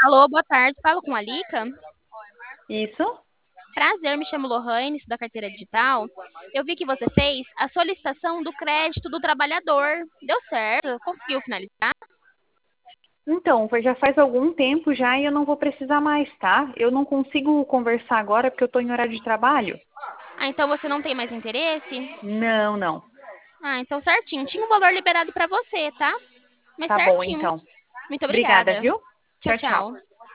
Alô, boa tarde. Falo com a Lica. Isso? Prazer, me chamo Lohane, sou da carteira digital. Eu vi que você fez a solicitação do crédito do trabalhador. Deu certo? Conseguiu finalizar? Então, já faz algum tempo já e eu não vou precisar mais, tá? Eu não consigo conversar agora porque eu estou em horário de trabalho. Ah, então você não tem mais interesse? Não, não. Ah, então certinho. Tinha um valor liberado para você, tá? Mas Tá bom, certinho. então. Muito Obrigada, obrigada. viu? Tchau, Tchau, tchau. tchau.